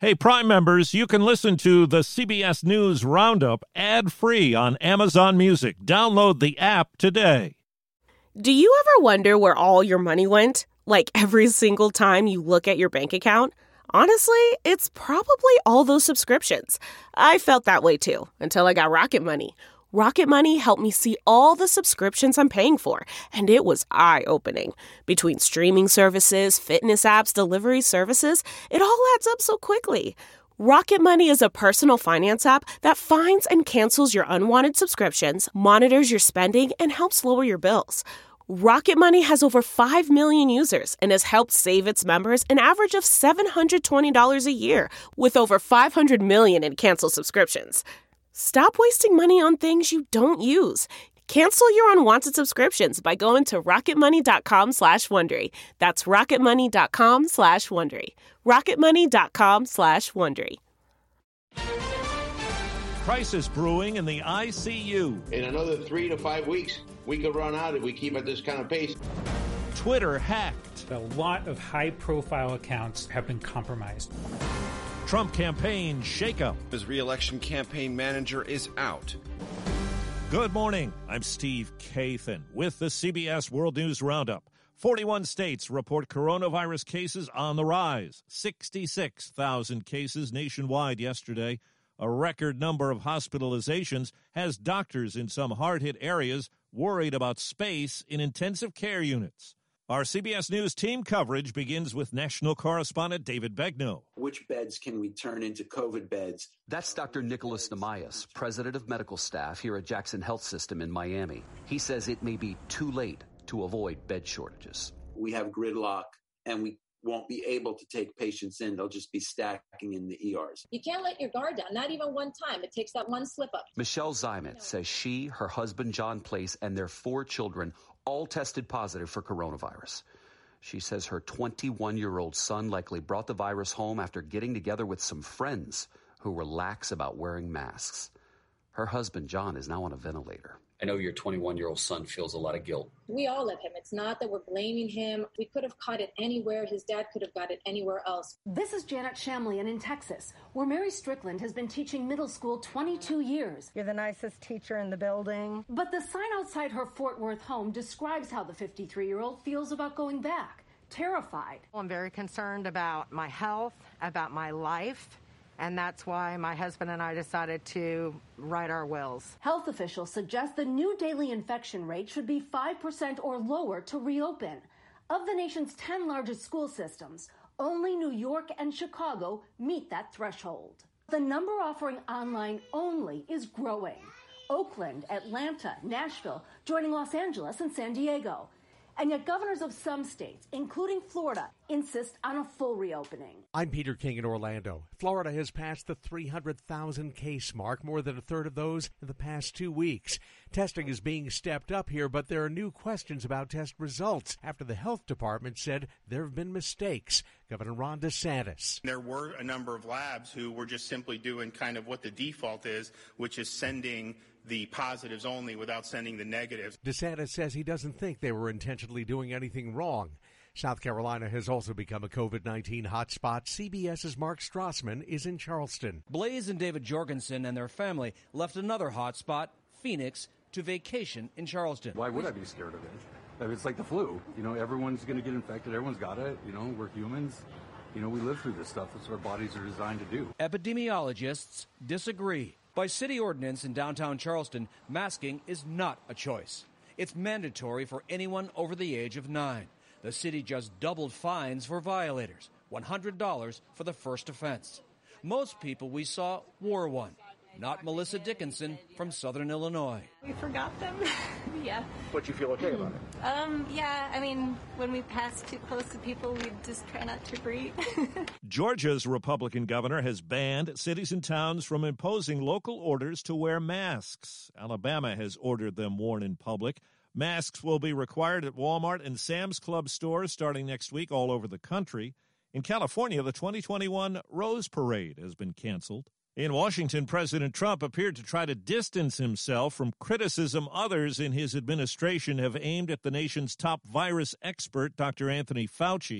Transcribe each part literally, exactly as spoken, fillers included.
Hey, Prime members, you can listen to the C B S News Roundup ad-free on Amazon Music. Download the app today. Do you ever wonder where all your money went? Like every single time you look at your bank account? Honestly, it's probably all those subscriptions. I felt that way too, until I got Rocket Money. Rocket Money helped me see all the subscriptions I'm paying for, and it was eye-opening. Between streaming services, fitness apps, delivery services, it all adds up so quickly. Rocket Money is a personal finance app that finds and cancels your unwanted subscriptions, monitors your spending, and helps lower your bills. Rocket Money has over five million users and has helped save its members an average of seven hundred twenty dollars a year, with over five hundred million in canceled subscriptions. Stop wasting money on things you don't use. Cancel your unwanted subscriptions by going to rocketmoney.com slash Wondery. That's rocketmoney.com slash Wondery. rocketmoney.com slash Wondery. Crisis brewing in the I C U. In another three to five weeks, we could run out if we keep at this kind of pace. Twitter hacked. A lot of high-profile accounts have been compromised. Trump campaign shakeup. His re-election campaign manager is out. Good morning. I'm Steve Kathan with the C B S World News Roundup. forty-one states report coronavirus cases on the rise. sixty-six thousand cases nationwide yesterday. A record number of hospitalizations has doctors in some hard-hit areas worried about space in intensive care units. Our C B S News team coverage begins with national correspondent David Begnaud. Which beds can we turn into COVID beds? That's Doctor Nicholas Namias, president of medical staff here at Jackson Health System in Miami. He says it may be too late to avoid bed shortages. We have gridlock, and we won't be able to take patients in. They'll just be stacking in the E Rs. You can't let your guard down, not even one time. It takes that one slip up. Michelle Zymet says she, her husband John Place, and their four children all tested positive for coronavirus. She says her twenty-one-year-old son likely brought the virus home after getting together with some friends who were lax about wearing masks. Her husband John is now on a ventilator. I know your twenty-one-year-old son feels a lot of guilt. We all love him. It's not that we're blaming him. We could have caught it anywhere. His dad could have got it anywhere else. This is Janet Shamlian in Texas, where Mary Strickland has been teaching middle school twenty-two years. You're the nicest teacher in the building. But the sign outside her Fort Worth home describes how the fifty-three-year-old feels about going back. Terrified. I'm very concerned about my health, about my life. And that's why my husband and I decided to write our wills. Health officials suggest the new daily infection rate should be five percent or lower to reopen. Of the nation's ten largest school systems, only New York and Chicago meet that threshold. The number offering online only is growing. Oakland, Atlanta, Nashville, joining Los Angeles and San Diego. And yet governors of some states, including Florida, insist on a full reopening. I'm Peter King in Orlando. Florida has passed the three hundred thousand case mark, more than a third of those in the past two weeks. Testing is being stepped up here, but there are new questions about test results after the health department said there have been mistakes. Governor Ron DeSantis. There were a number of labs who were just simply doing kind of what the default is, which is sending the positives only without sending the negatives. DeSantis says he doesn't think they were intentionally doing anything wrong. South Carolina has also become a COVID nineteen hotspot. CBS's Mark Strassman is in Charleston. Blaze and David Jorgensen and their family left another hotspot, Phoenix, to vacation in Charleston. Why would I be scared of it? I mean, it's like the flu. You know, everyone's going to get infected. Everyone's got it. You know, we're humans. You know, we live through this stuff. That's what our bodies are designed to do. Epidemiologists disagree. By city ordinance in downtown Charleston, masking is not a choice. It's mandatory for anyone over the age of nine. The city just doubled fines for violators, one hundred dollars for the first offense. Most people we saw wore one. Not Melissa Dickinson from Southern Illinois. We forgot them. Yeah. But you feel okay about it? Um, yeah, I mean, when we pass too close to people, we just try not to breathe. Georgia's Republican governor has banned cities and towns from imposing local orders to wear masks. Alabama has ordered them worn in public. Masks will be required at Walmart and Sam's Club stores starting next week all over the country. In California, the twenty twenty-one Rose Parade has been canceled. In Washington, President Trump appeared to try to distance himself from criticism others in his administration have aimed at the nation's top virus expert, Doctor Anthony Fauci.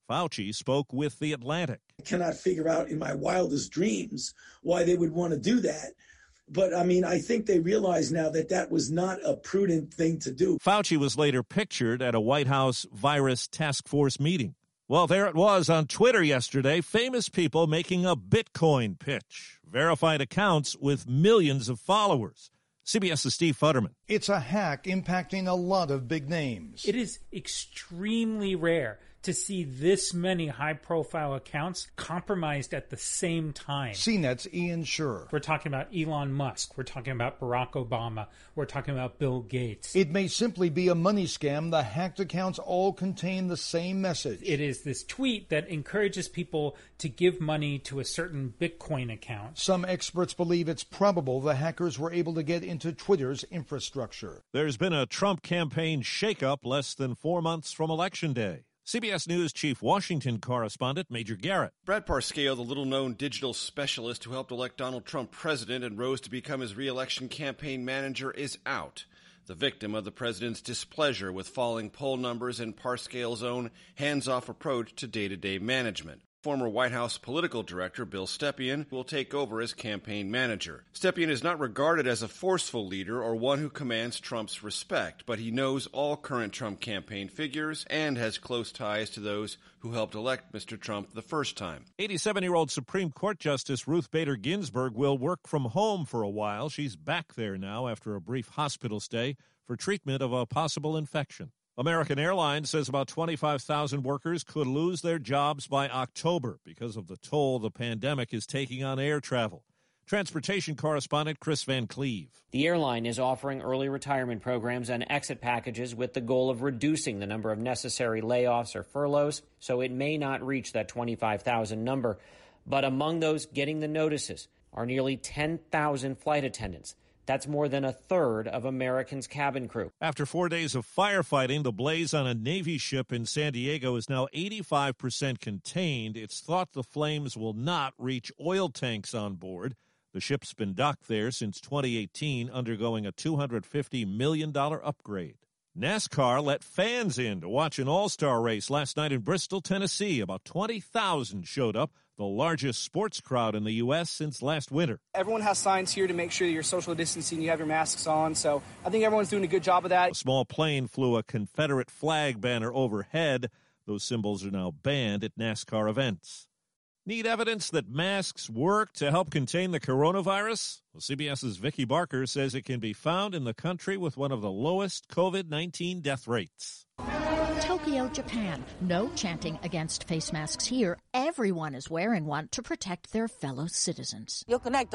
Fauci spoke with The Atlantic. I cannot figure out in my wildest dreams why they would want to do that. But, I mean, I think they realize now that that was not a prudent thing to do. Fauci was later pictured at a White House virus task force meeting. Well, there it was on Twitter yesterday, famous people making a Bitcoin pitch, verified accounts with millions of followers. CBS's Steve Futterman. It's a hack impacting a lot of big names. It is extremely rare to see this many high-profile accounts compromised at the same time. C NET's Ian Sherr. We're talking about Elon Musk. We're talking about Barack Obama. We're talking about Bill Gates. It may simply be a money scam. The hacked accounts all contain the same message. It is this tweet that encourages people to give money to a certain Bitcoin account. Some experts believe it's probable the hackers were able to get into Twitter's infrastructure. There's been a Trump campaign shakeup less than four months from Election Day. C B S News Chief Washington correspondent Major Garrett. Brad Parscale, the little-known digital specialist who helped elect Donald Trump president and rose to become his re-election campaign manager, is out. The victim of the president's displeasure with falling poll numbers and Parscale's own hands-off approach to day-to-day management. Former White House political director Bill Stepien will take over as campaign manager. Stepien is not regarded as a forceful leader or one who commands Trump's respect, but he knows all current Trump campaign figures and has close ties to those who helped elect Mister Trump the first time. eighty-seven-year-old Supreme Court Justice Ruth Bader Ginsburg will work from home for a while. She's back there now after a brief hospital stay for treatment of a possible infection. American Airlines says about twenty-five thousand workers could lose their jobs by October because of the toll the pandemic is taking on air travel. Transportation correspondent Chris Van Cleve. The airline is offering early retirement programs and exit packages with the goal of reducing the number of necessary layoffs or furloughs, so it may not reach that twenty-five thousand number. But among those getting the notices are nearly ten thousand flight attendants. That's more than a third of Americans' cabin crew. After four days of firefighting, the blaze on a Navy ship in San Diego is now eighty-five percent contained. It's thought the flames will not reach oil tanks on board. The ship's been docked there since twenty eighteen, undergoing a two hundred fifty million dollars upgrade. NASCAR let fans in to watch an all-star race last night in Bristol, Tennessee. About twenty thousand showed up, the largest sports crowd in the U S since last winter. Everyone has signs here to make sure that you're social distancing, you have your masks on, so I think everyone's doing a good job of that. A small plane flew a Confederate flag banner overhead. Those symbols are now banned at NASCAR events. Need evidence that masks work to help contain the coronavirus? Well, CBS's Vicki Barker says it can be found in the country with one of the lowest covid nineteen death rates. Tokyo, Japan. No chanting against face masks here. Everyone is wearing one to protect their fellow citizens.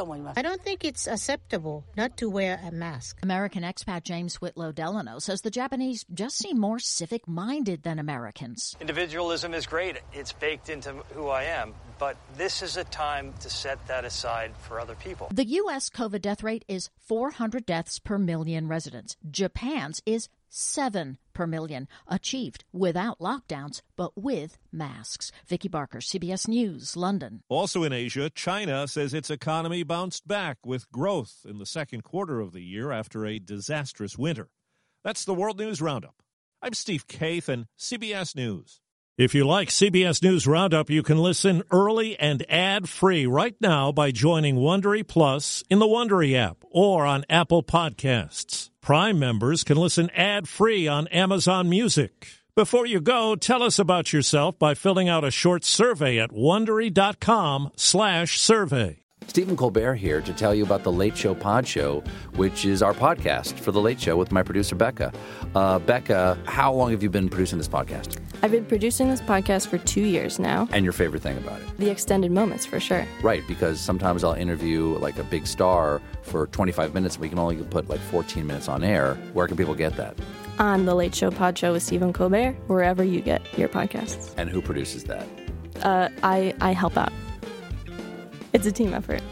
I don't think it's acceptable not to wear a mask. American expat James Whitlow Delano says the Japanese just seem more civic-minded than Americans. Individualism is great. It's baked into who I am. But this is a time to set that aside for other people. The U S COVID death rate is four hundred deaths per million residents. Japan's is seven per million, achieved without lockdowns, but with masks. Vicki Barker, C B S News, London. Also in Asia, China says its economy bounced back with growth in the second quarter of the year after a disastrous winter. That's the World News Roundup. I'm Steve Kathan, C B S News. If you like C B S News Roundup, you can listen early and ad-free right now by joining Wondery Plus in the Wondery app or on Apple Podcasts. Prime members can listen ad-free on Amazon Music. Before you go, tell us about yourself by filling out a short survey at Wondery.com slash survey. Stephen Colbert here to tell you about the Late Show Pod Show, which is our podcast for The Late Show with my producer, Becca. Uh, Becca, how long have you been producing this podcast? I've been producing this podcast for two years now. And your favorite thing about it? The extended moments, for sure. Right, because sometimes I'll interview like a big star for twenty-five minutes, and we can only put like fourteen minutes on air. Where can people get that? On The Late Show Pod Show with Stephen Colbert, wherever you get your podcasts. And who produces that? Uh, I, I help out. It's a team effort.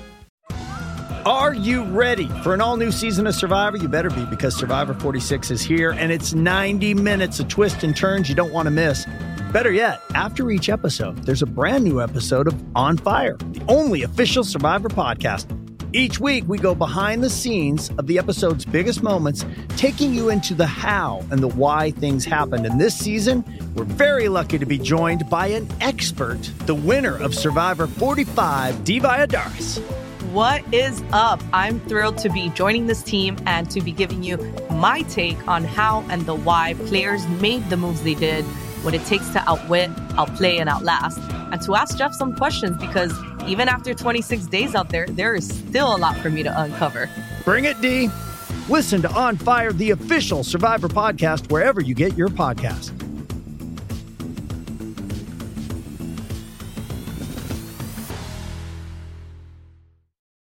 Are you ready for an all-new season of Survivor? You better be, because Survivor forty-six is here, and it's ninety minutes of twists and turns you don't want to miss. Better yet, after each episode, there's a brand new episode of On Fire, the only official Survivor podcast. Each week, we go behind the scenes of the episode's biggest moments, taking you into the how and the why things happened. And this season, we're very lucky to be joined by an expert, the winner of Survivor forty-five, Dee Valladares. What is up? I'm thrilled to be joining this team and to be giving you my take on how and the why players made the moves they did, what it takes to outwit, outplay, and outlast, and to ask Jeff some questions because even after twenty-six days out there, there is still a lot for me to uncover. Bring it, Dee. Listen to On Fire, the official Survivor podcast, wherever you get your podcasts.